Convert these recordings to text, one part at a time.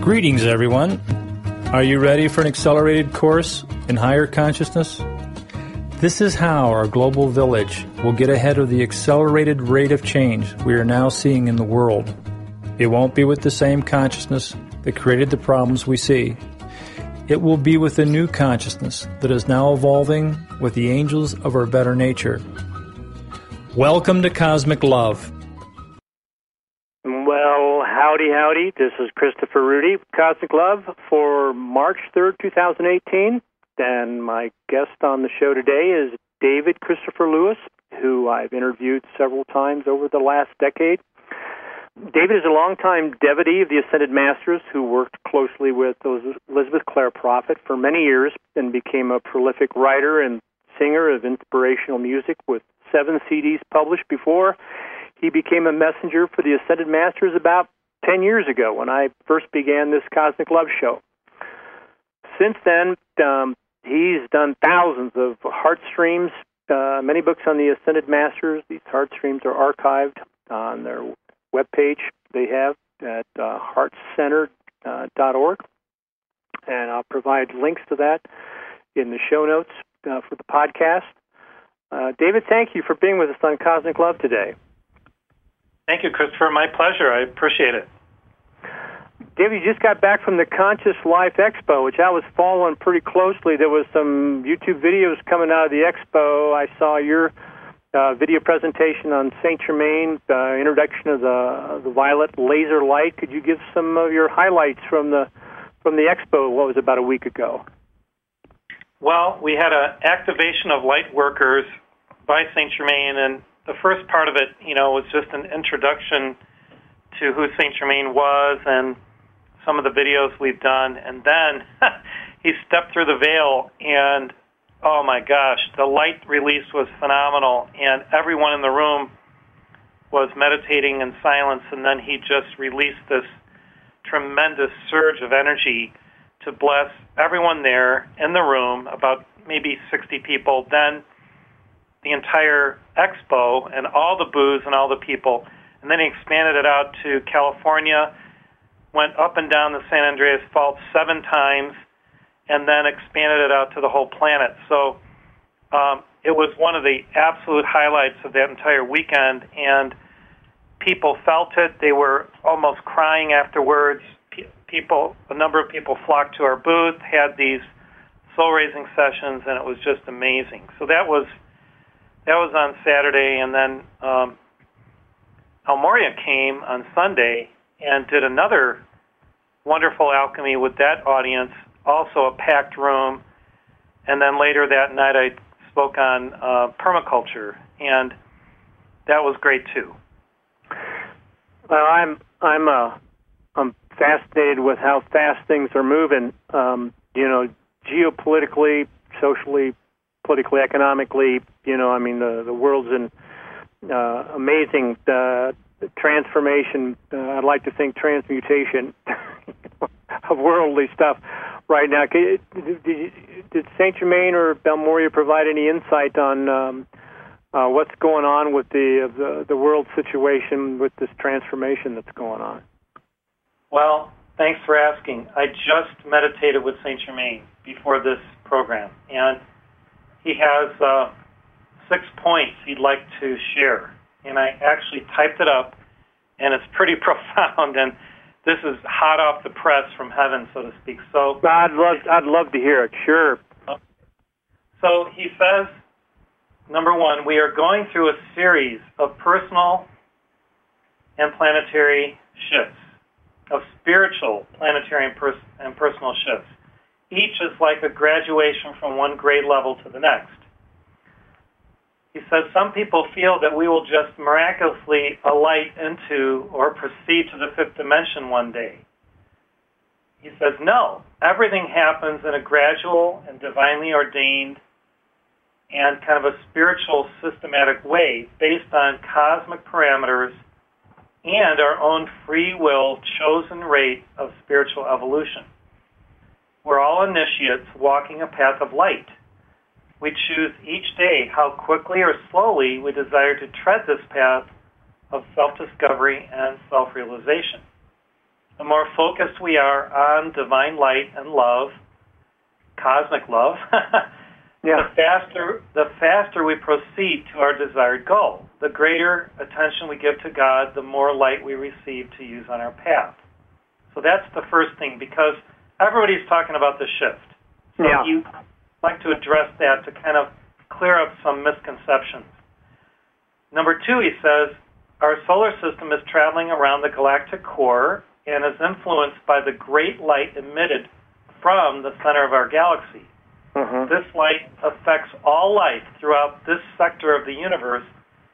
Greetings, everyone. Are you ready for an accelerated course in higher consciousness? This is how our global village will get ahead of the accelerated rate of change we are now seeing in the world. It won't be with the same consciousness that created the problems we see. It will be with a new consciousness that is now evolving with the angels of our better nature. Welcome to Cosmic Love. Well, howdy. This is Christopher Rudy, Cosmic Love, for March 3rd, 2018. And my guest on the show today is David Christopher Lewis, who I've interviewed several times over the last decade. David is a longtime devotee of the Ascended Masters who worked closely with Elizabeth Clare Prophet for many years and became a prolific writer and singer of inspirational music with 7 CDs published before he became a messenger for the Ascended Masters about 10 years ago when I first began this Cosmic Love show. Since then, he's done thousands of heart streams, many books on the Ascended Masters. These heart streams are archived on their webpage they have at heartcenter.org, and I'll provide links to that in the show notes for the podcast. David, thank you for being with us on Cosmic Love today. Thank you, Christopher. My pleasure. I appreciate it. David, you just got back from the Conscious Life Expo, which I was following pretty closely. There was some YouTube videos coming out of the expo. I saw your video presentation on Saint Germain, introduction of the violet laser light. Could you give some of your highlights from the expo? What was about a week ago? Well, we had an activation of light workers by Saint Germain, and the first part of it, was just an introduction to who Saint Germain was and some of the videos we've done. And then he stepped through the veil, and oh my gosh, the light release was phenomenal, and everyone in the room was meditating in silence, and then he just released this tremendous surge of energy to bless everyone there in the room, about maybe 60 people, then the entire expo and all the booths and all the people. And then he expanded it out to California, went up and down the San Andreas Fault 7 times, and then expanded it out to the whole planet. So it was one of the absolute highlights of that entire weekend, and people felt it. They were almost crying afterwards. A number of people flocked to our booth, had these soul-raising sessions, and it was just amazing. So that was on Saturday, and then Almoria came on Sunday and did another wonderful alchemy with that audience, also a packed room. And then later that night I spoke on permaculture, and that was great too. Well, I'm fascinated with how fast things are moving, geopolitically, socially, politically, economically. The world's in amazing transformation. I'd like to think transmutation of worldly stuff right now. Did Saint Germain or Balmorhea provide any insight on what's going on with the world situation with this transformation that's going on? Well, thanks for asking. I just meditated with Saint Germain before this program, and he has 6 points he'd like to share, and I actually typed it up, and it's pretty profound, and this is hot off the press from heaven, so to speak. So I'd love to hear it. Sure. So he says, number 1, we are going through a series of personal and planetary shifts, of spiritual, planetary, and personal shifts. Each is like a graduation from one grade level to the next. He says some people feel that we will just miraculously alight into or proceed to the 5th dimension one day. He says no, everything happens in a gradual and divinely ordained and kind of a spiritual systematic way based on cosmic parameters and our own free will chosen rate of spiritual evolution. We're all initiates walking a path of light. We choose each day how quickly or slowly we desire to tread this path of self-discovery and self-realization. the more focused we are on divine light and love, cosmic love, Yeah. the faster we proceed to our desired goal. The greater attention we give to God, the more light we receive to use on our path. So that's the first thing, because everybody's talking about the shift. So Yeah. you like to address that to kind of clear up some misconceptions. Number 2, he says, our solar system is traveling around the galactic core and is influenced by the great light emitted from the center of our galaxy. Mm-hmm. This light affects all life throughout this sector of the universe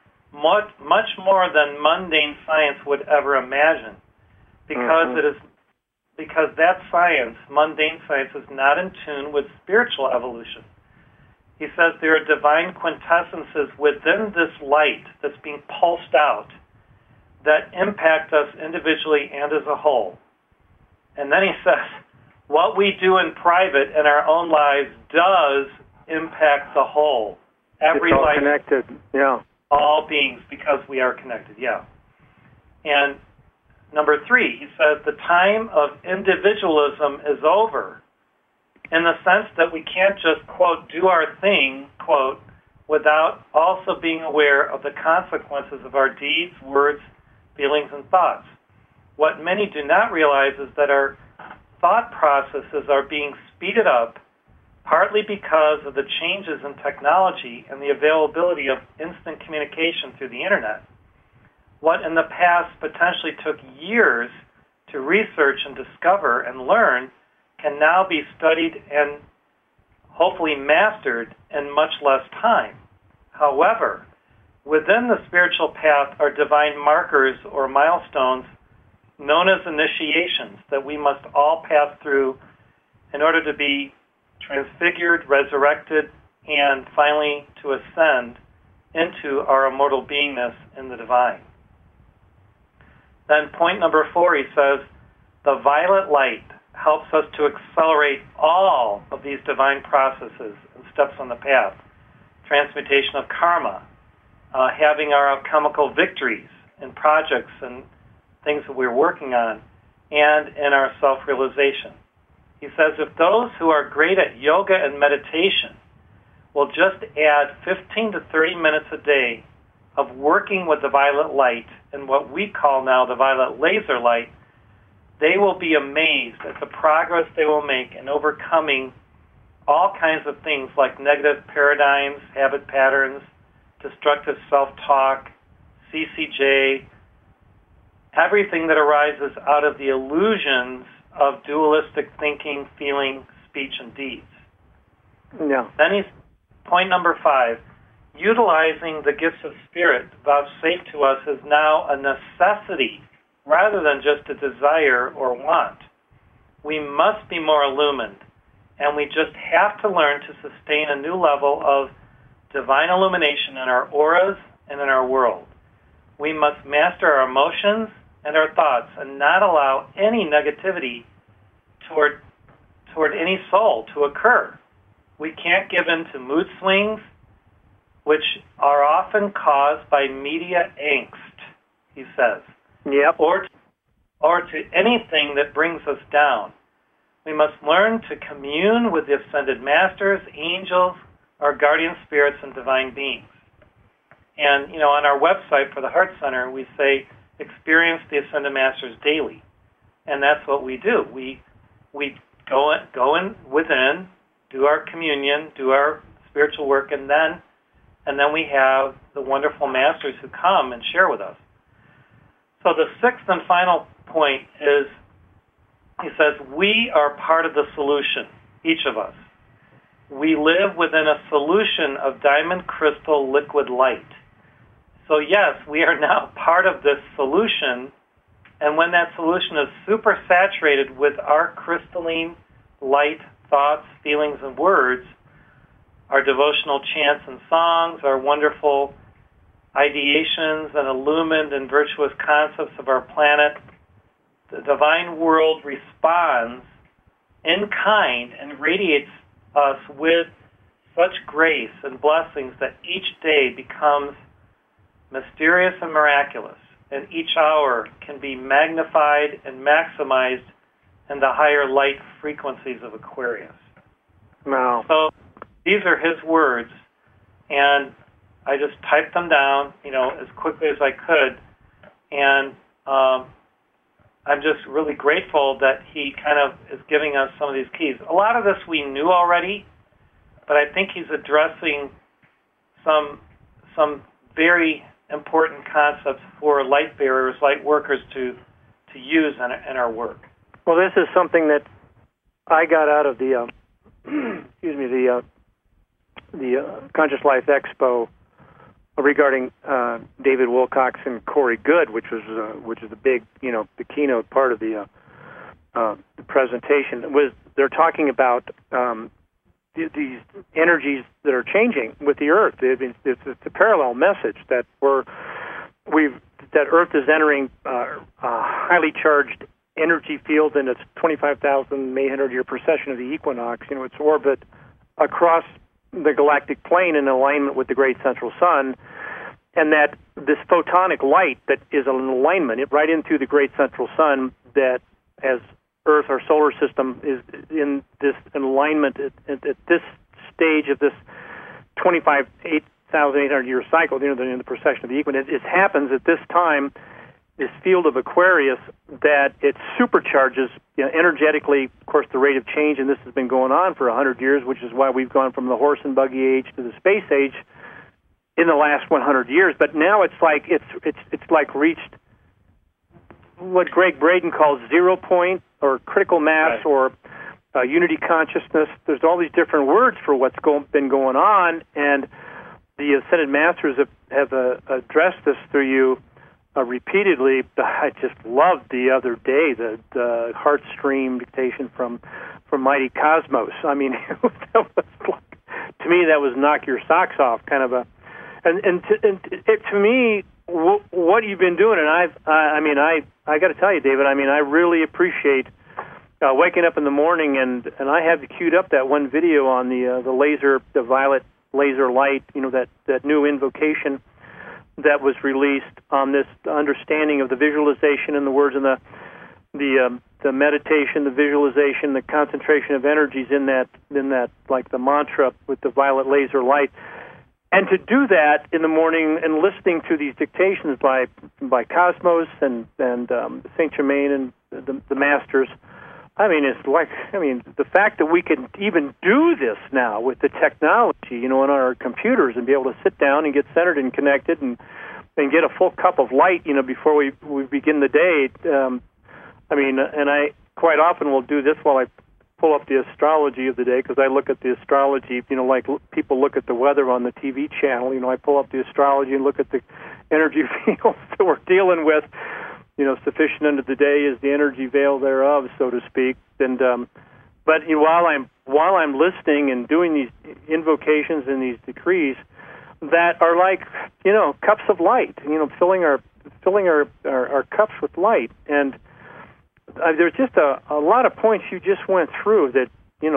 much more than mundane science would ever imagine, because because that science, mundane science, is not in tune with spiritual evolution. He says there are divine quintessences within this light that's being pulsed out that impact us individually and as a whole. And then he says, what we do in private in our own lives does impact the whole. Every it's all life, connected. Yeah. all beings, because we are connected, yeah. And number 3, he says the time of individualism is over, in the sense that we can't just, quote, do our thing, quote, without also being aware of the consequences of our deeds, words, feelings, and thoughts. What many do not realize is that our thought processes are being speeded up, partly because of the changes in technology and the availability of instant communication through the internet. What in the past potentially took years to research and discover and learn can now be studied and hopefully mastered in much less time. However, within the spiritual path are divine markers or milestones known as initiations that we must all pass through in order to be transfigured, resurrected, and finally to ascend into our immortal beingness in the divine. Then point number 4, he says, the violet light helps us to accelerate all of these divine processes and steps on the path. Transmutation of karma, having our alchemical victories in projects and things that we're working on, and in our self-realization. He says if those who are great at yoga and meditation will just add 15 to 30 minutes a day of working with the violet light and what we call now the violet laser light, they will be amazed at the progress they will make in overcoming all kinds of things like negative paradigms, habit patterns, destructive self-talk, CCJ, everything that arises out of the illusions of dualistic thinking, feeling, speech, and deeds. Yeah. Then he's point number 5, utilizing the gifts of spirit vouchsafed to us is now a necessity rather than just a desire or want. We must be more illumined, and we just have to learn to sustain a new level of divine illumination in our auras and in our world. We must master our emotions and our thoughts and not allow any negativity toward any soul to occur. We can't give in to mood swings, which are often caused by media angst, he says, Yep. or to anything that brings us down. We must learn to commune with the ascended masters, angels, our guardian spirits, and divine beings. And, on our website for the Heart Center, we say, experience the ascended masters daily. And that's what we do. We go in within, do our communion, do our spiritual work, and then we have the wonderful masters who come and share with us. So the 6th and final point is, he says, we are part of the solution, each of us. We live within a solution of diamond crystal liquid light. So yes, we are now part of this solution, and when that solution is super saturated with our crystalline light thoughts, feelings, and words, our devotional chants and songs, our wonderful ideations and illumined and virtuous concepts of our planet, the divine world responds in kind and radiates us with such grace and blessings that each day becomes mysterious and miraculous. and each hour can be magnified and maximized in the higher light frequencies of Aquarius. Wow. So these are his words, and I just typed them down, as quickly as I could, and I'm just really grateful that he kind of is giving us some of these keys. A lot of this we knew already, but I think he's addressing some very important concepts for light bearers, light workers to use in our work. Well, this is something that I got out of the the Conscious Life Expo regarding David Wilcox and Corey Good, which is the big, the keynote part of the presentation. They're talking about these energies that are changing with the Earth. It's a parallel message that Earth is entering a highly charged energy field in its 25,800-year precession of the equinox. Its orbit across the galactic plane in alignment with the great central sun, and that this photonic light that is an alignment right into the great central sun, that as Earth, our solar system, is in this alignment at this stage of this 8,800-year cycle, in the precession of the equinox. It happens at this time, this field of Aquarius, that it supercharges energetically, of course, the rate of change, and this has been going on for 100 years, which is why we've gone from the horse and buggy age to the space age in the last 100 years. But now it's like reached what Greg Braden calls 0 point or critical mass, right, or unity consciousness. There's all these different words for what's been going on, and the Ascended Masters have addressed this through you repeatedly. I just loved the other day the Heart Stream dictation from Mighty Cosmos. I mean, that was to me, that was knock your socks off kind of a. And to me, what you've been doing, and I got to tell you, David, I really appreciate waking up in the morning, and I have queued up that one video on the violet laser light, that new invocation that was released on this understanding of the visualization and the words and the meditation, the visualization, the concentration of energies in that like the mantra with the violet laser light. And to do that in the morning and listening to these dictations by Cosmos and Saint Germain and the Masters, the fact that we can even do this now with the technology, on our computers, and be able to sit down and get centered and connected and get a full cup of light, before we begin the day. And I quite often will do this while I pull up the astrology of the day, because I look at the astrology, like people look at the weather on the TV channel. I pull up the astrology and look at the energy fields that we're dealing with. Sufficient unto the day is the energy veil thereof, so to speak. And but while I'm listening and doing these invocations and these decrees that are like cups of light, filling our cups with light. And there's just a lot of points you just went through that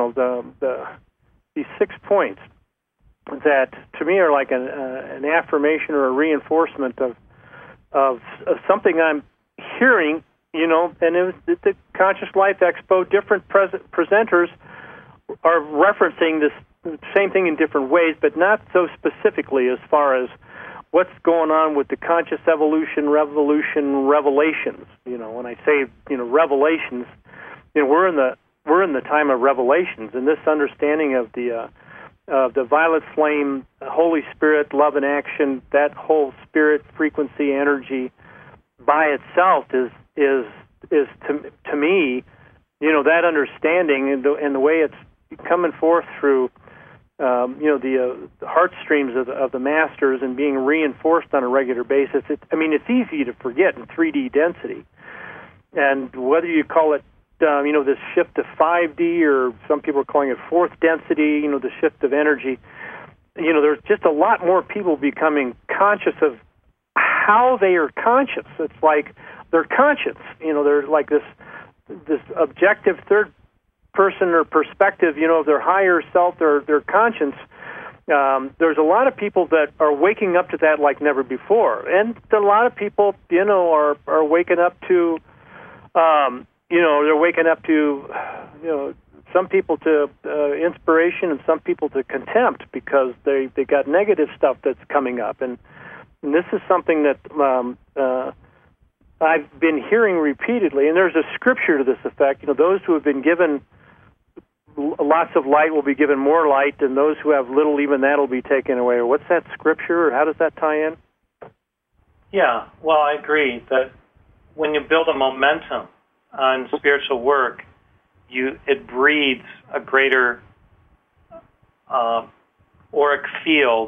these 6 points that to me are like an affirmation or a reinforcement of something I'm hearing, and it was the Conscious Life Expo. Different presenters are referencing this same thing in different ways, but not so specifically as far as what's going on with the conscious evolution, revelations. When I say revelations, we're in the time of revelations, and this understanding of the violet flame, Holy Spirit, love and action, that whole spirit frequency energy by itself is to me, that understanding and the way it's coming forth through, the heartstrings of the Masters and being reinforced on a regular basis. It's easy to forget in 3D density, and whether you call it, this shift to 5D, or some people are calling it fourth density, the shift of energy. There's just a lot more people becoming conscious of how they are conscious. It's like they're conscious. They're like this objective third person or perspective, of their higher self, their conscience, there's a lot of people that are waking up to that like never before, and a lot of people, are waking up to, they're waking up to, some people to inspiration and some people to contempt because they got negative stuff that's coming up, and this is something that I've been hearing repeatedly, and there's a scripture to this effect. Those who have been given lots of light will be given more light, and those who have little, even that will be taken away. What's that scripture, or how does that tie in? Yeah, well, I agree that when you build a momentum on spiritual work, it breeds a greater auric field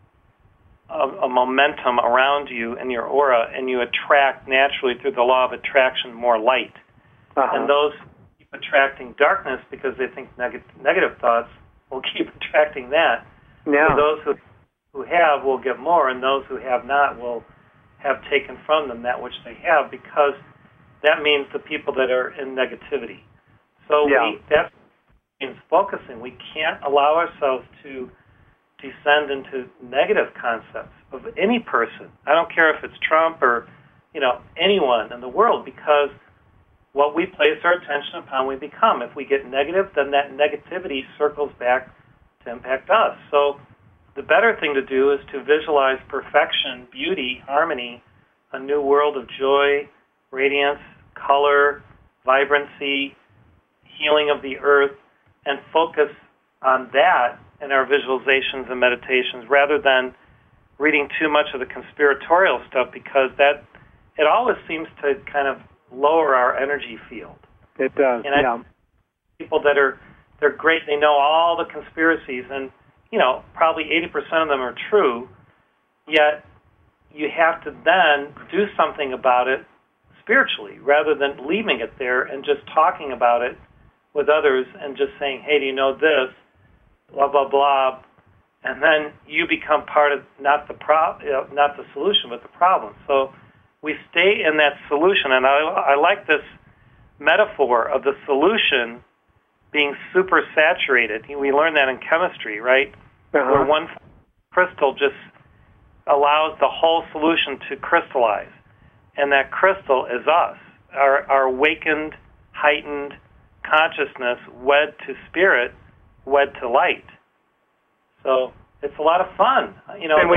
of a momentum around you and your aura, and you attract naturally through the law of attraction more light. And those keep attracting darkness because they think negative thoughts will keep attracting that. Yeah. So those who have will get more, and those who have not will have taken from them that which they have, because that means the people that are in negativity. So that means focusing. We can't allow ourselves to descend into negative concepts of any person. I don't care if it's Trump or, anyone in the world, because what we place our attention upon, we become. If we get negative, then that negativity circles back to impact us. So the better thing to do is to visualize perfection, beauty, harmony, a new world of joy, radiance, color, vibrancy, healing of the earth, and focus on that in our visualizations and meditations, rather than reading too much of the conspiratorial stuff, because it always seems to kind of lower our energy field. It does. And people they're great. They know all the conspiracies, and probably 80% of them are true. Yet you have to then do something about it spiritually, rather than leaving it there and just talking about it with others and just saying, "Hey, do you know this?" Blah blah blah, and then you become part of not the solution, but the problem. So we stay in that solution, and I like this metaphor of the solution being super saturated. We learned that in chemistry, right? Where one crystal just allows the whole solution to crystallize, and that crystal is us, our awakened, heightened consciousness wed to spirit, wed to light. So it's a lot of fun, And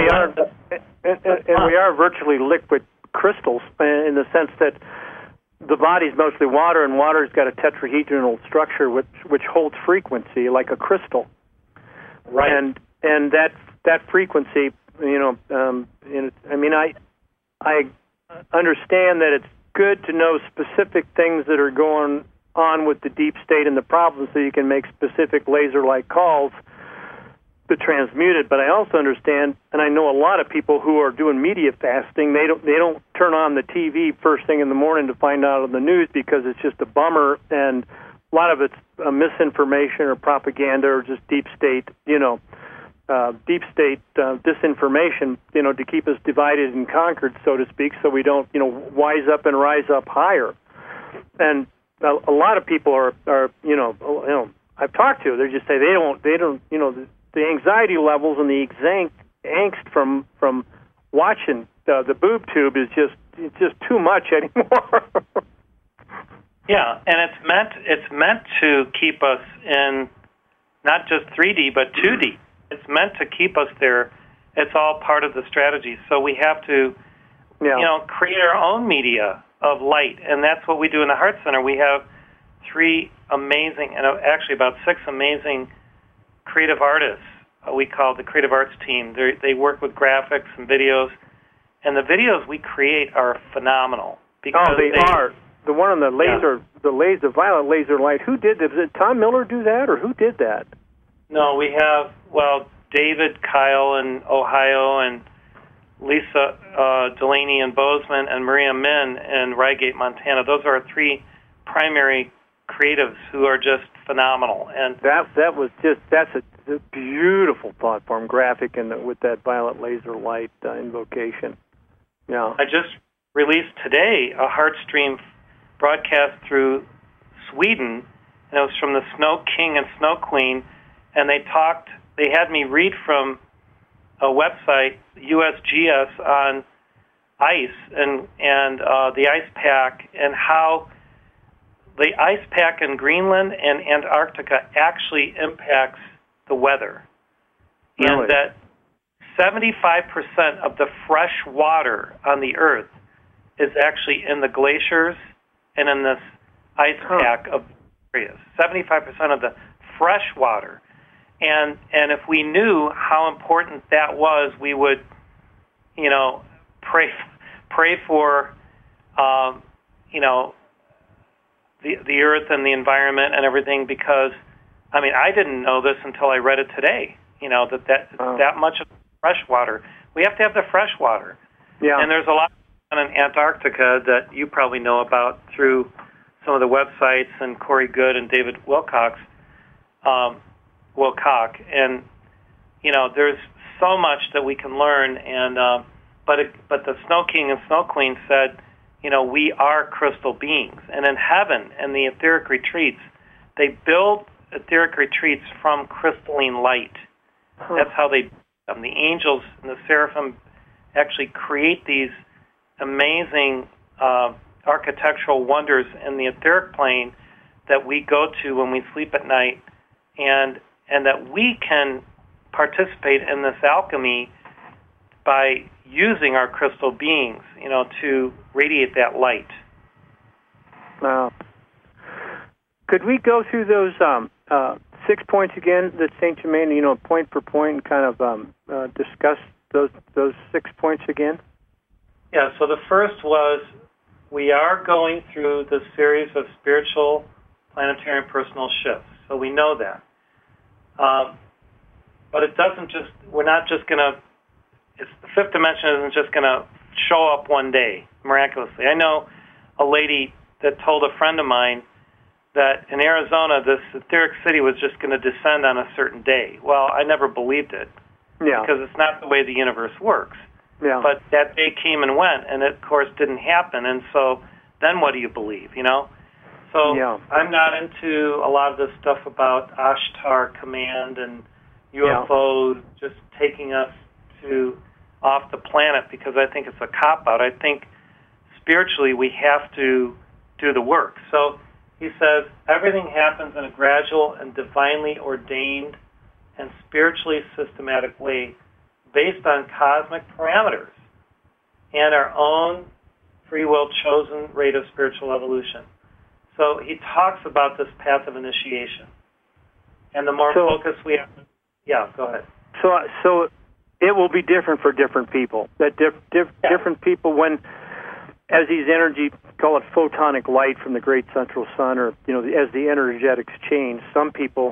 we are virtually liquid crystals, in the sense that the body's mostly water, and water's got a tetrahedral structure which holds frequency like a crystal. Right. And that frequency, I understand that it's good to know specific things that are going on with the deep state and the problems, so you can make specific laser-like calls to transmute it. But I also understand, and I know a lot of people who are doing media fasting. They don't turn on the TV first thing in the morning to find out on the news, because it's just a bummer, and a lot of it's misinformation or propaganda or just deep state, disinformation, to keep us divided and conquered, so to speak, so we don't, wise up and rise up higher. And a lot of people are I've talked to, they just say they don't, the anxiety levels and the angst from watching the boob tube is just too much anymore. Yeah, and it's meant to keep us in not just 3D but 2D. It's meant to keep us there. It's all part of the strategy. So we have to, create our own media of light, and that's what we do in the Heart Center. We have 3 amazing, and actually about 6 amazing creative artists. We call the Creative Arts Team. They work with graphics and videos, and the videos we create are phenomenal. Because they are. The one on the laser, the violet laser light. Who did that? Did Tom Miller do that, or who did that? No, we have David Kyle in Ohio, and Lisa Delaney in Bozeman, and Maria Min in Rygate, Montana. Those are our 3 primary creatives who are just phenomenal. And that's a beautiful thought form graphic, and with that violet laser light invocation. Yeah. I just released today a Heartstream broadcast through Sweden, and it was from the Snow King and Snow Queen, and they talked they had me read from a website, USGS, on ice and the ice pack, and how the ice pack in Greenland and Antarctica actually impacts the weather. Really? And that 75% of the fresh water on the Earth is actually in the glaciers and in this ice pack of areas. 75% of the fresh water. And if we knew how important that was, we would, pray for, the Earth and the environment and everything. Because, I didn't know this until I read it today. That much of fresh water. We have to have the fresh water. Yeah. And there's a lot in Antarctica that you probably know about through some of the websites and Corey Good and David Wilcock. And there's so much that we can learn. And but the Snow King and Snow Queen said, we are crystal beings. And in heaven, in the etheric retreats, they build etheric retreats from crystalline light. That's how they. The angels and the seraphim actually create these amazing architectural wonders in the etheric plane that we go to when we sleep at night, and that we can participate in this alchemy by using our crystal beings, to radiate that light. Wow. Could we go through those 6 points again that Saint Germain, point per point, and kind of discuss those 6 points again? Yeah, so the first was, we are going through the series of spiritual planetary and personal shifts. So we know that. But it doesn't just, we're not just going to, the fifth dimension isn't just going to show up one day, miraculously. I know a lady that told a friend of mine that in Arizona, this etheric city was just going to descend on a certain day. Well, I never believed it. Yeah. Because it's not the way the universe works. Yeah. But that day came and went, and it, of course, didn't happen. And so then what do you believe, So yeah. I'm not into a lot of this stuff about Ashtar Command and UFOs just taking us off the planet, because I think it's a cop-out. I think spiritually we have to do the work. So he says, everything happens in a gradual and divinely ordained and spiritually systematic way based on cosmic parameters and our own free will chosen rate of spiritual evolution. So he talks about this path of initiation. And the more focus we have... Yeah, go ahead. So it will be different for different people. That different people, when, as these energy, call it photonic light from the great central sun, or as the energetics change, some people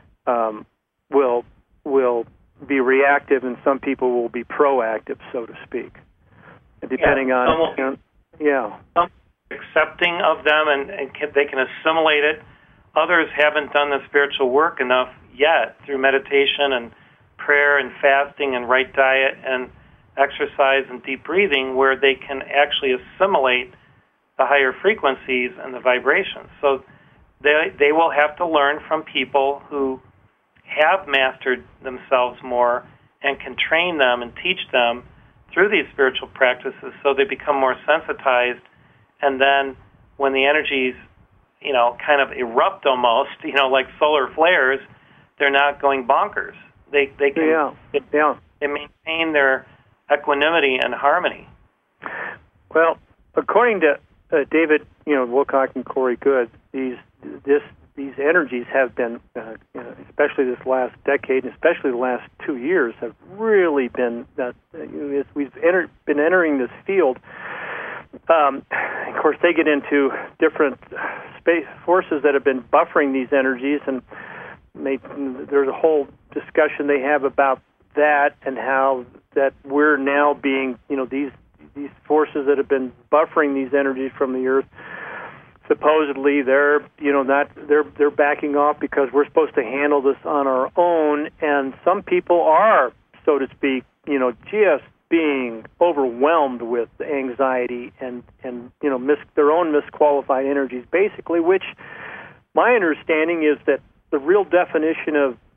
will be reactive, and some people will be proactive, so to speak, depending on. Some accepting of them, and they can assimilate it. Others haven't done the spiritual work enough yet through meditation and prayer and fasting and right diet and exercise and deep breathing, where they can actually assimilate the higher frequencies and the vibrations. So they will have to learn from people who have mastered themselves more and can train them and teach them through these spiritual practices, so they become more sensitized. And then when the energies, kind of erupt almost, like solar flares, they're not going bonkers. They can they maintain their equanimity and harmony. Well, according to David, Wilcock and Corey Good, these energies have been, especially this last decade, and especially the last 2 years, have really been as we've been entering this field. Of course, they get into different space forces that have been buffering these energies, and there's a whole discussion they have about that, and how that we're now being, these forces that have been buffering these energies from the Earth. Supposedly, they're backing off because we're supposed to handle this on our own, and some people are, so to speak, just being overwhelmed with anxiety and their own misqualified energies, basically. Which my understanding is that the real definition of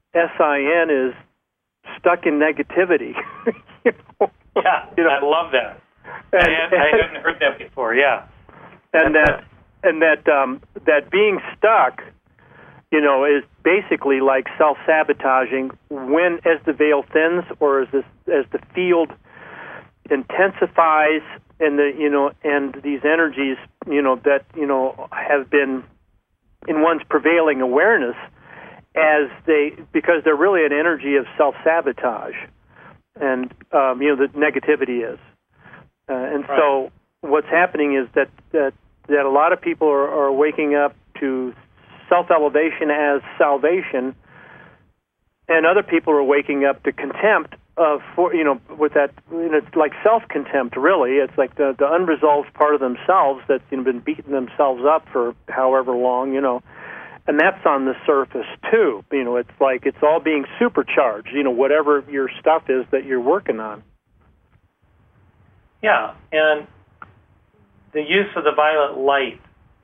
SIN is stuck in negativity. Yeah, I love that. I hadn't heard that before. Yeah, and that being stuck, is basically like self-sabotaging as the veil thins, or as the field intensifies, and these energies, that have been in one's prevailing awareness, because they're really an energy of self-sabotage, and the negativity is, and right. So what's happening is that a lot of people are waking up to self-elevation as salvation, and other people are waking up to contempt with that, it's like self-contempt, really. It's like the unresolved part of themselves that's been beating themselves up for however long, and that's on the surface too. It's like it's all being supercharged, whatever your stuff is that you're working on. Yeah, and the use of the violet light,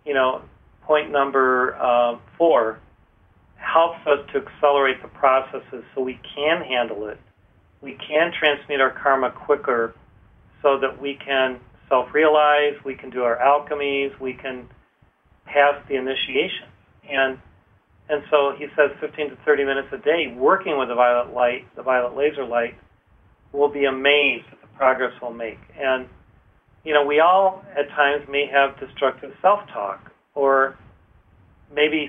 point number 4, helps us to accelerate the processes so we can handle it. We can transmute our karma quicker so that we can self-realize, we can do our alchemies, we can pass the initiation. And so he says 15 to 30 minutes a day working with the violet light, the violet laser light, will be amazed at the progress we'll make. And, we all at times may have destructive self-talk, or maybe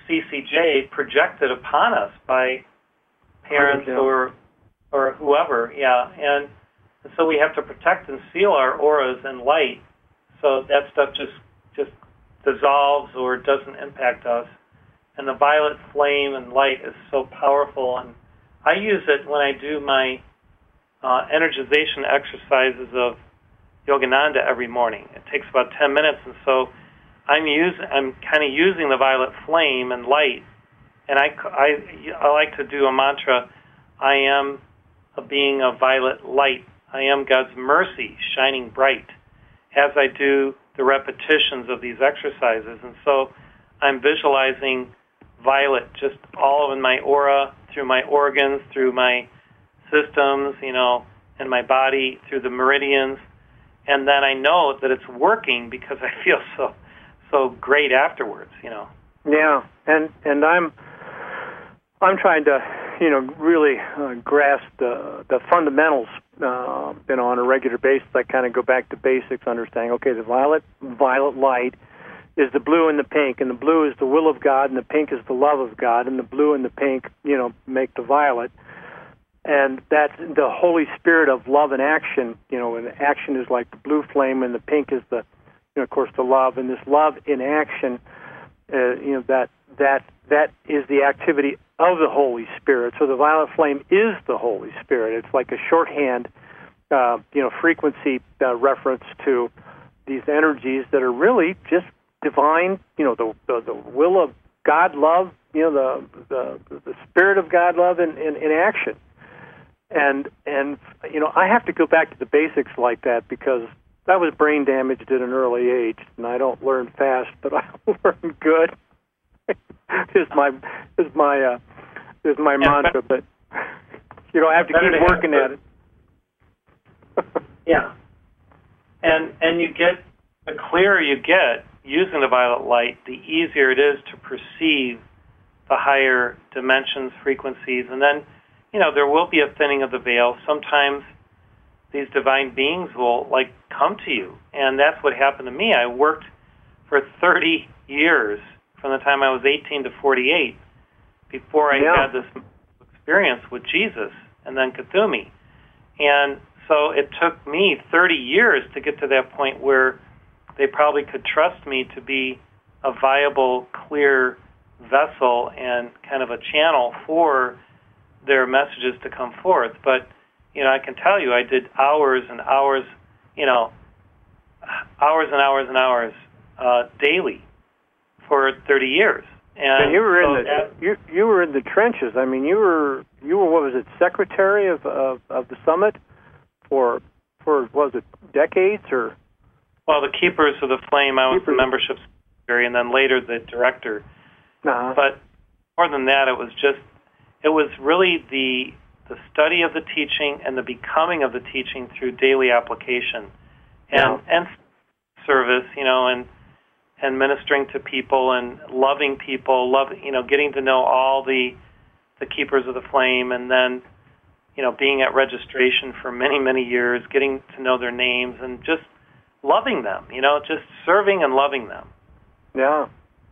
CCJ projected upon us by parents or whoever, yeah. And so we have to protect and seal our auras and light so that stuff just dissolves or doesn't impact us. And the violet flame and light is so powerful. And I use it when I do my energization exercises of Yogananda every morning. It takes about 10 minutes, and so I'm kind of using the violet flame and light. And I like to do a mantra, I am a being of violet light. I am God's mercy shining bright, as I do the repetitions of these exercises. And so I'm visualizing violet just all in my aura, through my organs, through my systems, in my body, through the meridians. And then I know that it's working because I feel so great afterwards, Yeah, and I'm trying to, really grasp the fundamentals, on a regular basis. I kind of go back to basics, understanding, okay, the violet light is the blue and the pink, and the blue is the will of God, and the pink is the love of God, and the blue and the pink, make the violet. And that's the Holy Spirit of love and action, and action is like the blue flame, and the pink is the, of course, the love. And this love in action, that is the activity of the Holy Spirit. So the violet flame is the Holy Spirit. It's like a shorthand, frequency reference to these energies that are really just divine, the will of God love, the Spirit of God love in action. And I have to go back to the basics like that, because I was brain damaged at an early age, and I don't learn fast, but I learn good. is my mantra, but I have to keep working at it. Yeah, and you get, the clearer you get using the violet light, the easier it is to perceive the higher dimensions, frequencies, and then there will be a thinning of the veil. Sometimes these divine beings will come to you, and that's what happened to me. I worked for 30 years from the time I was 18 to 48 before I had this experience with Jesus and then Kuthumi. And so it took me 30 years to get to that point where they probably could trust me to be a viable, clear vessel and kind of a channel for their messages to come forth. But, I can tell you, I did hours and hours, hours and hours and hours daily for 30 years. And you were you were in the trenches. I mean, you were what was it, secretary of the summit for was it decades or? Well, the Keepers of the Flame. I was the membership secretary, and then later the director. Uh-huh. But more than that, it was just it was really the study of the teaching and the becoming of the teaching through daily application and service, and ministering to people and loving people, getting to know all the keepers of the flame, and then, being at registration for many, many years, getting to know their names and just loving them, just serving and loving them. Yeah.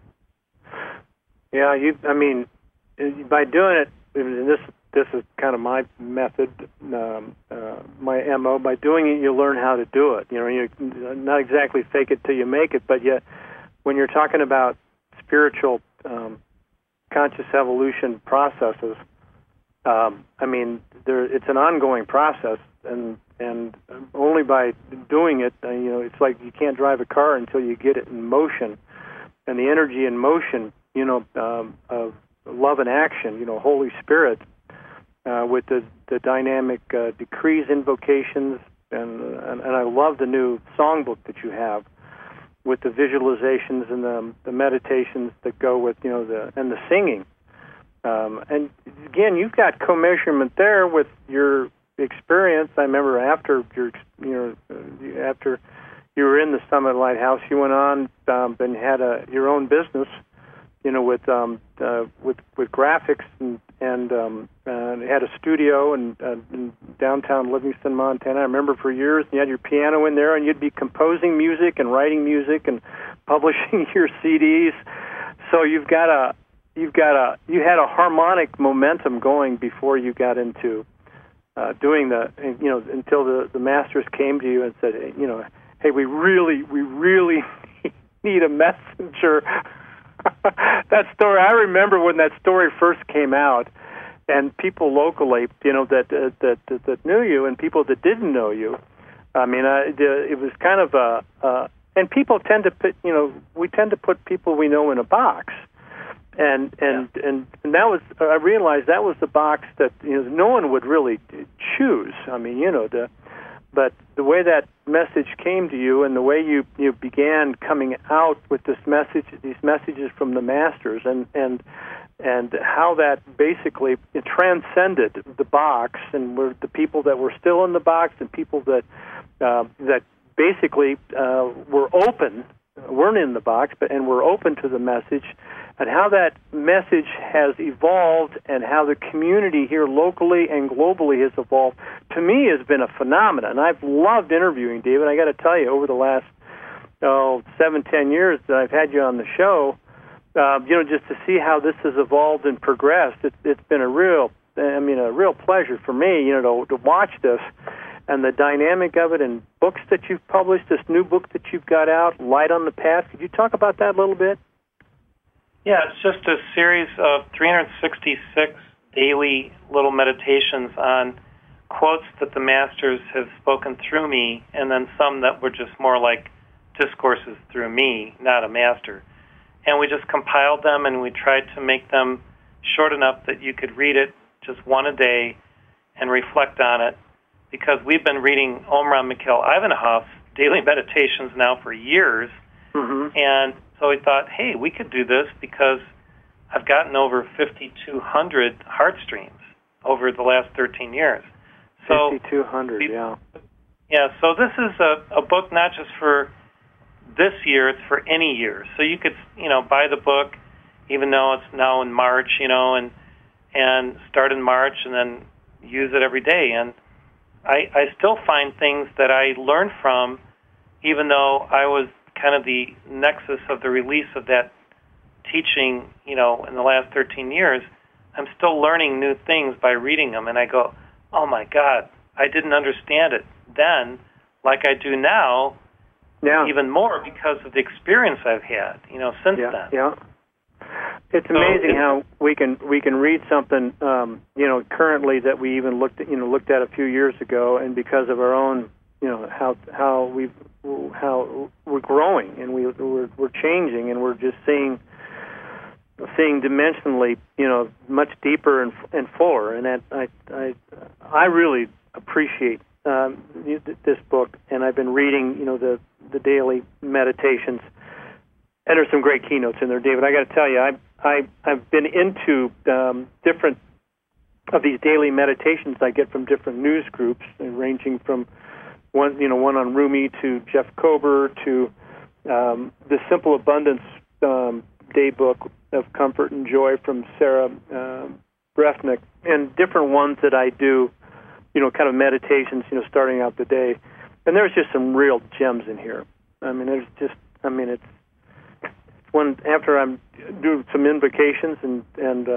Yeah, by doing it, this is kind of my method, my MO. By doing it, you learn how to do it. You not exactly fake it till you make it, but yet when you're talking about spiritual conscious evolution processes, it's an ongoing process, and only by doing it, it's like you can't drive a car until you get it in motion, and the energy in motion, of love and action, Holy Spirit, with the dynamic decrees, invocations, and I love the new songbook that you have with the visualizations and the meditations that go with and the singing. And again, you've got co-measurement there with your experience. I remember after after you were in the Summit Lighthouse, you went on and had your own business, with graphics and had a studio in downtown Livingston, Montana. I remember for years you had your piano in there, and you'd be composing music and writing music and publishing your CDs. So you had a harmonic momentum going before you got into doing until the masters came to you and said, hey, we really need a messenger. That story, I remember when that story first came out, and people locally, that knew you and people that didn't know you. It was kind of and people tend to put, we tend to put people we know in a box, and that was, I realized that was the box that no one would really choose. But the way that message came to you and the way you began coming out with these messages from the masters, and how that basically it transcended the box, and were the people that were still in the box and people that basically weren't in the box, and were open to the message, and how that message has evolved, and how the community here locally and globally has evolved, to me has been a phenomenon. And I've loved interviewing David. I got to tell you, over the last 7-10 years that I've had you on the show, just to see how this has evolved and progressed, it's been a real pleasure for me, to watch this. And the dynamic of it, and books that you've published, this new book that you've got out, Light on the Path. Could you talk about that a little bit? Yeah, it's just a series of 366 daily little meditations on quotes that the masters have spoken through me, and then some that were just more like discourses through me, not a master. And we just compiled them, and we tried to make them short enough that you could read it just one a day and reflect on it, because we've been reading Omraam Mikhail Ivanhoff's daily meditations now for years, and so we thought, hey, we could do this, because I've gotten over 5,200 heartstreams over the last 13 years. So 5,200, yeah. Yeah, so this is a book not just for this year, it's for any year. So you could, buy the book, even though it's now in March, and start in March and then use it every day. And I still find things that I learned from, even though I was kind of the nexus of the release of that teaching, in the last 13 years. I'm still learning new things by reading them, and I go, oh my God, I didn't understand it then like I do now, even more because of the experience I've had, since then. Yeah. It's amazing how we can read something, currently that we even looked at a few years ago, and because of our own, how we're growing and we're changing, and we're just seeing dimensionally, much deeper and fuller. And that I really appreciate this book, and I've been reading, the daily meditations. And there's some great keynotes in there, David. I got to tell you, I've been into different these daily meditations I get from different news groups, ranging from one on Rumi to Jeff Kober to the Simple Abundance Day Book of Comfort and Joy from Sarah Brefnick, and different ones that I do, kind of meditations, starting out the day. And there's just some real gems in here. I mean, it's when after I'm doing some invocations and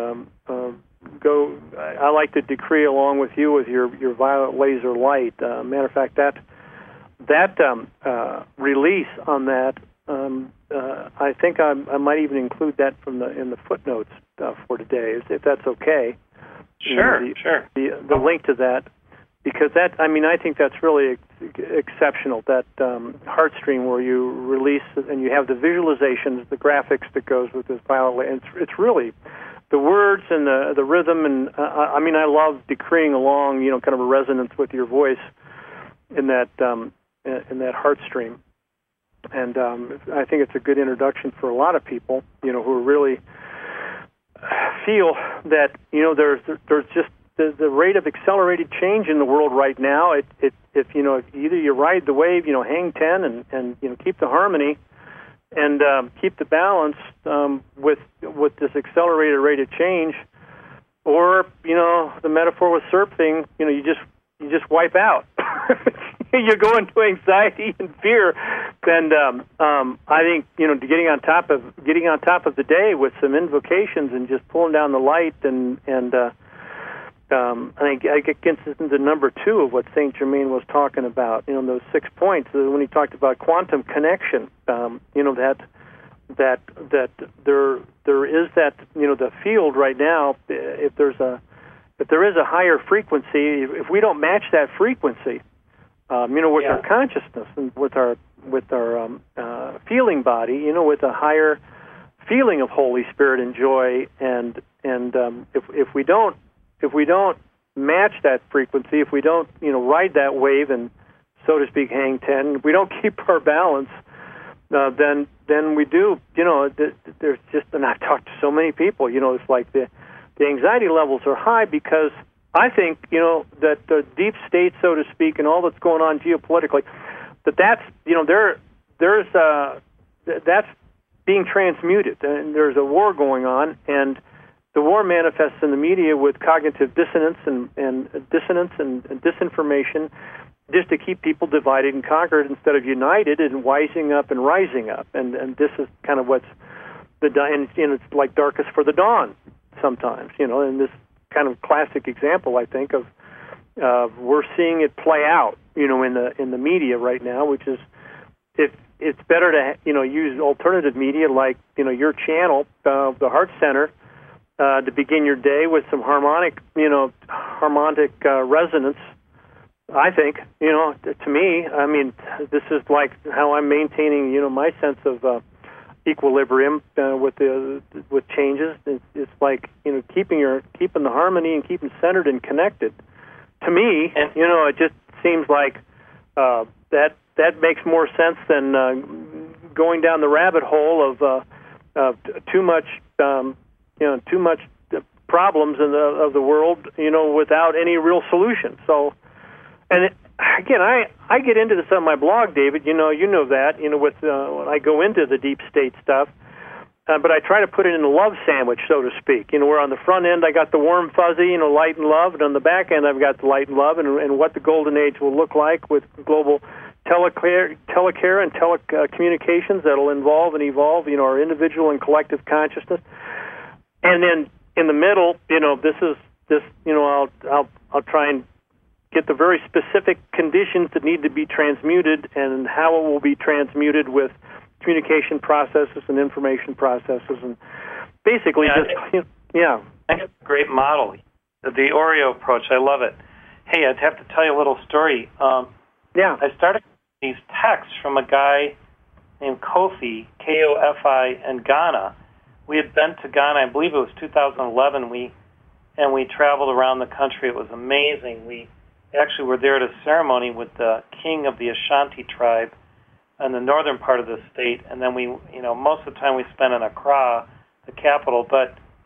I like to decree along with you with your violet laser light. Matter of fact, that release on that, I think I might even include that in the footnotes for today, if that's okay. Sure, sure. The link to that, because I think that's really exceptional. That heart stream where you release and you have the visualizations, the graphics that goes with this violet light. It's really the words and the rhythm, and I love decreeing along, kind of a resonance with your voice in that heart stream. And I think it's a good introduction for a lot of people, who really feel that, there's just the rate of accelerated change in the world right now. If either you ride the wave, hang 10 and keep the harmony and keep the balance with this accelerated rate of change, or the metaphor with surfing, you just wipe out. You go into anxiety and fear, and I think getting on top of the day with some invocations and just pulling down the light and I think I get consistent to number 2 of what Saint Germain was talking about. Those 6 points when he talked about quantum connection. That there is that the field right now. If there is a higher frequency, if we don't match that frequency, with our consciousness and with our feeling body, with a higher feeling of Holy Spirit and joy, and if we don't match that frequency, if we don't ride that wave and, so to speak, hang 10, if we don't keep our balance, then we do. There's just, and I've talked to so many people. It's like the anxiety levels are high because I think, that the deep state, so to speak, and all that's going on geopolitically, that's being transmuted, and there's a war going on, and the war manifests in the media with cognitive dissonance and disinformation, just to keep people divided and conquered instead of united and wising up and rising up, and this is kind of what's and it's like darkest for the dawn sometimes, and this kind of classic example, I think, of we're seeing it play out, in the media right now, which is it's better to use alternative media like your channel, the Heart Center, to begin your day with some harmonic resonance. I think to me, this is like how I'm maintaining my sense of equilibrium with changes. It's like keeping the harmony and keeping centered and connected. To me, it just seems like that makes more sense than going down the rabbit hole of too much problems of the world, without any real solution. So, and again, I get into this on my blog, David. You know that. With when I go into the deep state stuff, but I try to put it in a love sandwich, so to speak. Where on the front end I got the warm fuzzy, light and love, and on the back end I've got the light and love, and what the golden age will look like with global telecare and telecommunications that'll involve and evolve, our individual and collective consciousness. And then in the middle, I'll try and get the very specific conditions that need to be transmuted and how it will be transmuted with communication processes and information processes, and basically I think it's a great model, the Oreo approach. I love it. Hey, I'd have to tell you a little story. I started these texts from a guy named Kofi, Kofi, in Ghana. We had been to Ghana, I believe it was 2011. We traveled around the country. It was amazing. We actually were there at a ceremony with the king of the Ashanti tribe in the northern part of the state, and then we, most of the time we spent in Accra, the capital. But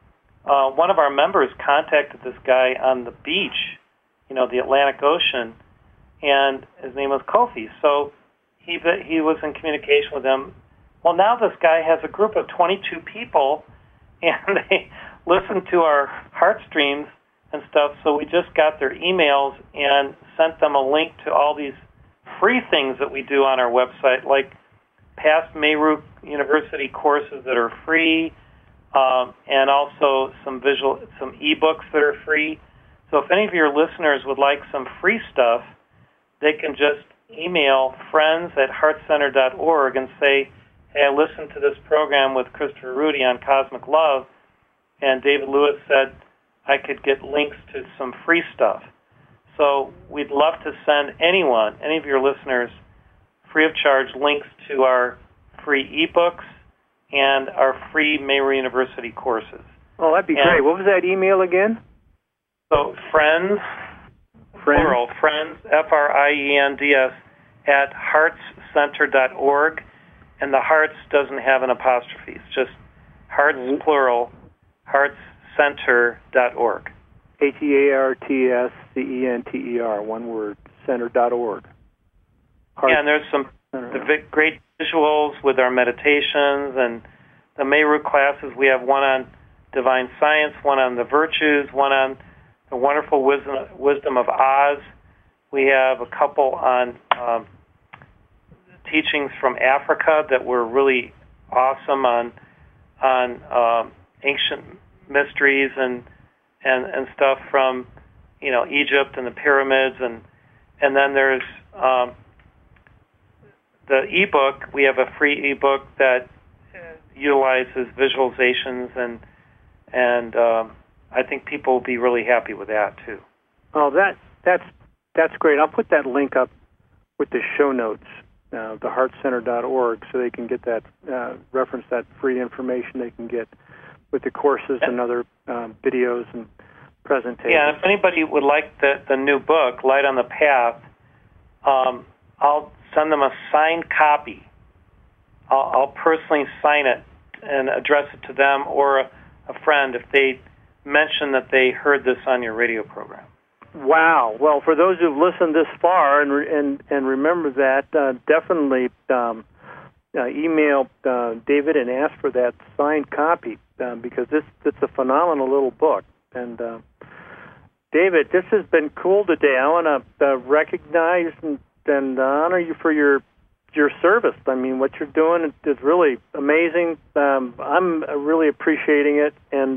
one of our members contacted this guy on the beach, the Atlantic Ocean, and his name was Kofi. So he was in communication with him. Well, now this guy has a group of 22 people, and they listen to our Heart Streams and stuff. So we just got their emails and sent them a link to all these free things that we do on our website, like past Meru University courses that are free, and also some ebooks that are free. So if any of your listeners would like some free stuff, they can just email friends@heartcenter.org and say, hey, I listened to this program with Christopher Rudy on Cosmic Love, and David Lewis said I could get links to some free stuff. So we'd love to send any of your listeners, free of charge, links to our free ebooks and our free Meru University courses. Oh, that'd be great. What was that email again? So friends, plural, friends, Friends, @heartscenter.org, and the Hearts doesn't have an apostrophe. It's just Hearts, plural, heartscenter.org. HEARTSCENTER, one word, center.org. Yeah, and there's some great visuals with our meditations and the Meru classes. We have one on divine science, one on the virtues, one on the wonderful wisdom of Oz. We have a couple on teachings from Africa that were really awesome on ancient mysteries and stuff from Egypt and the pyramids, and then there's the ebook. We have a free ebook that utilizes visualizations, and I think people will be really happy with that too. Oh, that's great. I'll put that link up with the show notes, theheartcenter.org, so they can get that reference, that free information they can get with the courses and other videos and presentations. Yeah, if anybody would like the new book, Light on the Path, I'll send them a signed copy. I'll personally sign it and address it to them or a friend if they mention that they heard this on your radio program. Wow. Well, for those who've listened this far and remember that, definitely email David and ask for that signed copy because it's a phenomenal little book. And David, this has been cool today. I want to recognize and honor you for your service. I mean, what you're doing is really amazing. I'm really appreciating it, and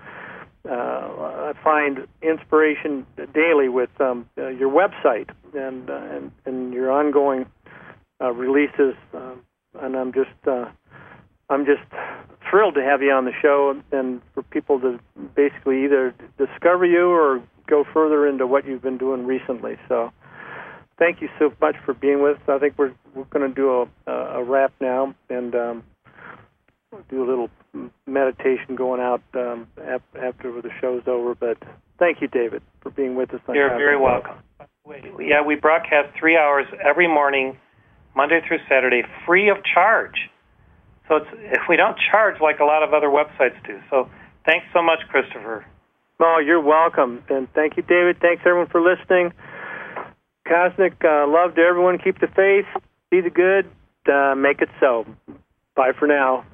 I find inspiration daily with your website and your ongoing releases. And I'm just thrilled to have you on the show, and for people to basically either discover you or go further into what you've been doing recently. So thank you so much for being with us. I think we're going to do a wrap now and do a little meditation going out after the show's over. But thank you, David, for being with us. You're very welcome. Yeah, we broadcast 3 hours every morning, Monday through Saturday, free of charge. So we don't charge like a lot of other websites do. So thanks so much, Christopher. Oh, you're welcome. And thank you, David. Thanks, everyone, for listening. Cosmic love to everyone. Keep the faith. See the good. Make it so. Bye for now.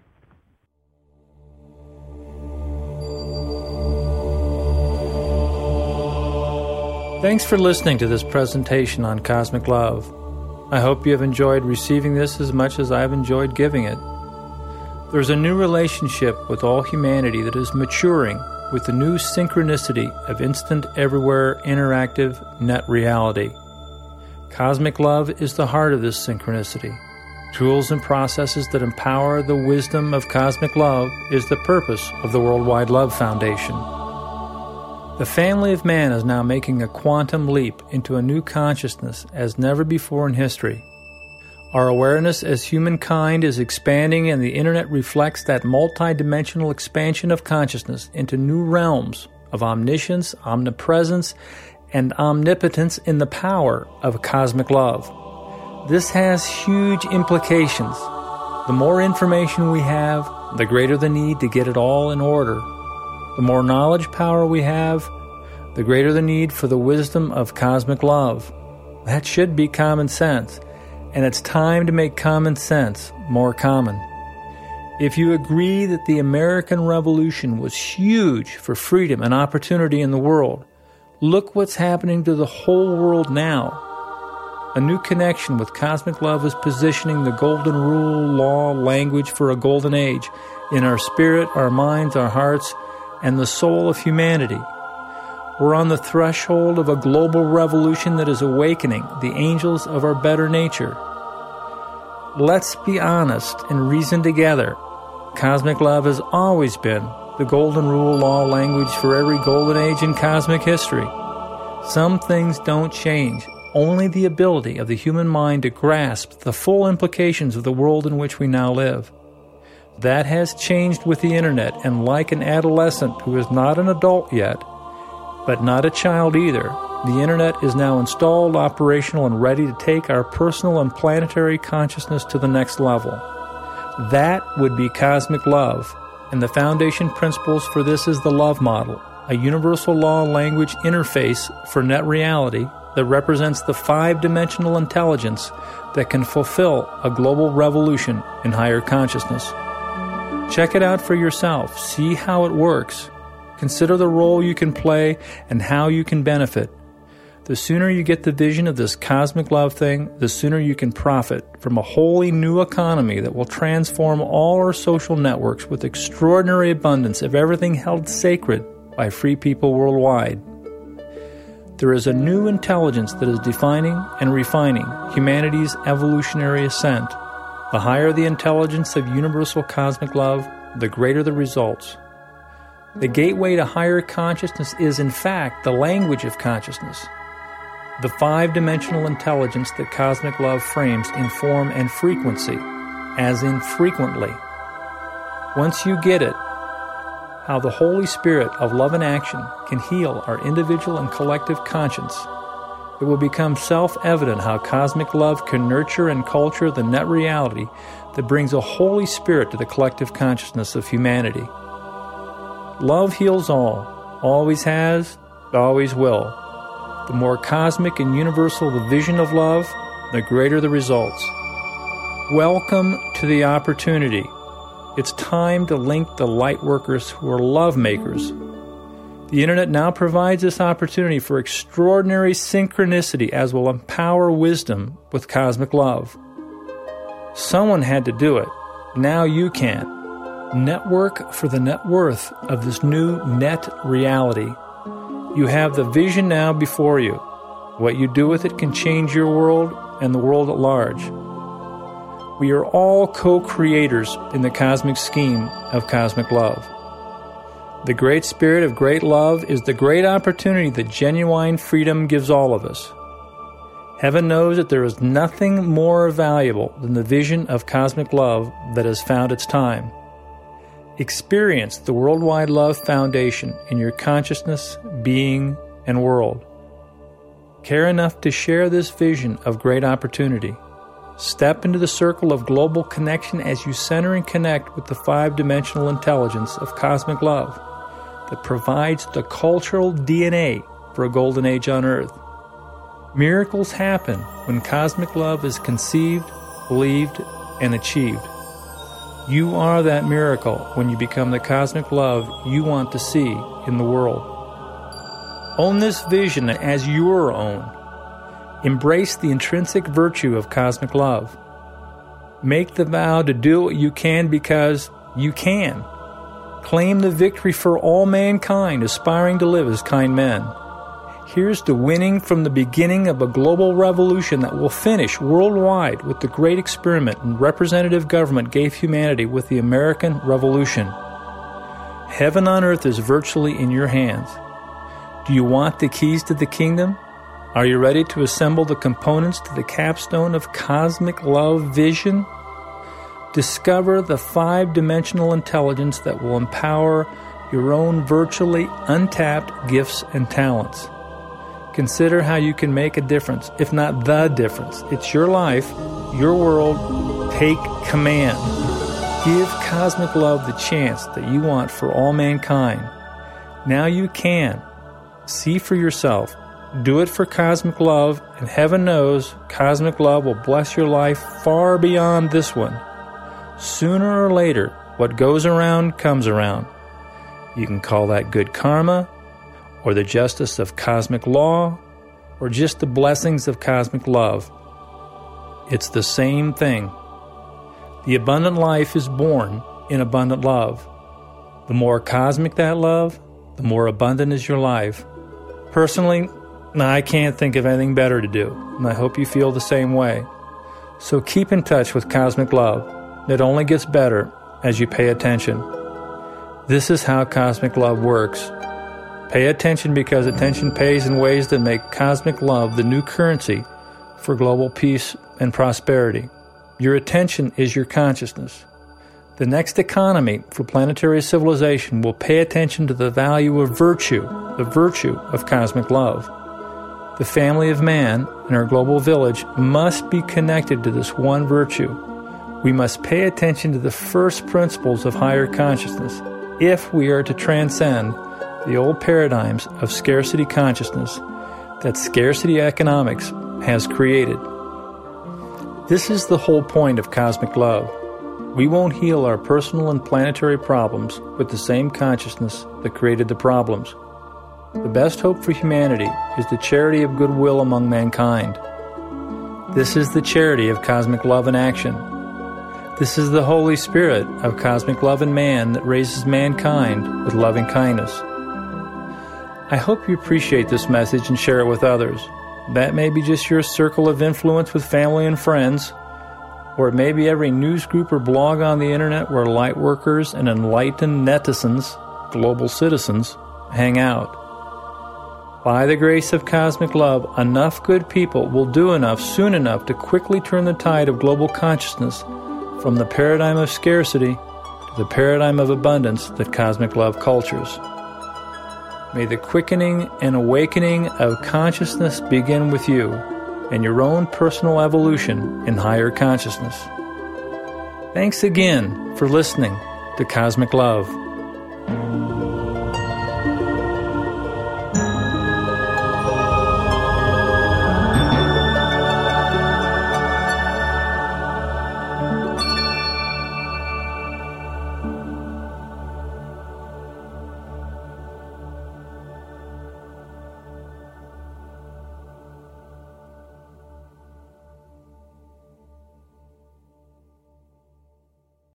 Thanks for listening to this presentation on Cosmic Love. I hope you have enjoyed receiving this as much as I have enjoyed giving it. There's a new relationship with all humanity that is maturing with the new synchronicity of instant, everywhere, interactive net reality. Cosmic Love is the heart of this synchronicity. Tools and processes that empower the wisdom of Cosmic Love is the purpose of the Worldwide Love Foundation. The family of man is now making a quantum leap into a new consciousness as never before in history. Our awareness as humankind is expanding, and the Internet reflects that multidimensional expansion of consciousness into new realms of omniscience, omnipresence, and omnipotence in the power of cosmic love. This has huge implications. The more information we have, the greater the need to get it all in order. The more knowledge power we have, the greater the need for the wisdom of cosmic love. That should be common sense, and it's time to make common sense more common. If you agree that the American Revolution was huge for freedom and opportunity in the world, look what's happening to the whole world now. A new connection with cosmic love is positioning the golden rule, law, language for a golden age in our spirit, our minds, our hearts, and the soul of humanity. We're on the threshold of a global revolution that is awakening the angels of our better nature. Let's be honest and reason together. Cosmic love has always been the golden rule, law, language for every golden age in cosmic history. Some things don't change. Only the ability of the human mind to grasp the full implications of the world in which we now live. That has changed with the internet, and like an adolescent who is not an adult yet, but not a child either, the internet is now installed, operational, and ready to take our personal and planetary consciousness to the next level. That would be cosmic love, and the foundation principles for this is the love model, a universal law language interface for net reality that represents the five-dimensional intelligence that can fulfill a global revolution in higher consciousness. Check it out for yourself. See how it works. Consider the role you can play and how you can benefit. The sooner you get the vision of this cosmic love thing, the sooner you can profit from a wholly new economy that will transform all our social networks with extraordinary abundance of everything held sacred by free people worldwide. There is a new intelligence that is defining and refining humanity's evolutionary ascent. The higher the intelligence of universal cosmic love, the greater the results. The gateway to higher consciousness is, in fact, the language of consciousness. The five-dimensional intelligence that cosmic love frames in form and frequency, as in frequently. Once you get it, how the Holy Spirit of love and action can heal our individual and collective conscience, it will become self-evident how cosmic love can nurture and culture the net reality that brings a Holy Spirit to the collective consciousness of humanity. Love heals all, always has, always will. The more cosmic and universal the vision of love, the greater the results. Welcome to the opportunity. It's time to link the light workers who are love makers. The internet now provides this opportunity for extraordinary synchronicity as will empower wisdom with cosmic love. Someone had to do it. Now you can. Network for the net worth of this new net reality. You have the vision now before you. What you do with it can change your world and the world at large. We are all co-creators in the cosmic scheme of cosmic love. The great spirit of great love is the great opportunity that genuine freedom gives all of us. Heaven knows that there is nothing more valuable than the vision of cosmic love that has found its time. Experience the Worldwide Love Foundation in your consciousness, being, and world. Care enough to share this vision of great opportunity. Step into the circle of global connection as you center and connect with the five-dimensional intelligence of cosmic love that provides the cultural DNA for a golden age on Earth. Miracles happen when cosmic love is conceived, believed, and achieved. You are that miracle when you become the cosmic love you want to see in the world. Own this vision as your own. Embrace the intrinsic virtue of cosmic love. Make the vow to do what you can because you can. Claim the victory for all mankind aspiring to live as kind men. Here's to winning from the beginning of a global revolution that will finish worldwide with the great experiment and representative government gave humanity with the American Revolution. Heaven on earth is virtually in your hands. Do you want the keys to the kingdom? Are you ready to assemble the components to the capstone of cosmic love vision? Discover the five-dimensional intelligence that will empower your own virtually untapped gifts and talents. Consider how you can make a difference, if not the difference. It's your life, your world. Take command. Give cosmic love the chance that you want for all mankind. Now you can. See for yourself. Do it for cosmic love, and heaven knows cosmic love will bless your life far beyond this one. Sooner or later, what goes around comes around. You can call that good karma, or the justice of cosmic law, or just the blessings of cosmic love. It's the same thing. The abundant life is born in abundant love. The more cosmic that love, the more abundant is your life. Personally, I can't think of anything better to do, and I hope you feel the same way. So keep in touch with cosmic love. It only gets better as you pay attention. This is how cosmic love works. Pay attention because attention pays in ways that make cosmic love the new currency for global peace and prosperity. Your attention is your consciousness. The next economy for planetary civilization will pay attention to the value of virtue, the virtue of cosmic love. The family of man and our global village must be connected to this one virtue. We must pay attention to the first principles of higher consciousness if we are to transcend the old paradigms of scarcity consciousness that scarcity economics has created. This is the whole point of cosmic love. We won't heal our personal and planetary problems with the same consciousness that created the problems. The best hope for humanity is the charity of goodwill among mankind. This is the charity of cosmic love in action. This is the Holy Spirit of cosmic love in man that raises mankind with loving kindness. I hope you appreciate this message and share it with others. That may be just your circle of influence with family and friends, or it may be every news group or blog on the internet where light workers and enlightened netizens, global citizens, hang out. By the grace of cosmic love, enough good people will do enough soon enough to quickly turn the tide of global consciousness from the paradigm of scarcity to the paradigm of abundance that cosmic love cultures. May the quickening and awakening of consciousness begin with you and your own personal evolution in higher consciousness. Thanks again for listening to Cosmic Love.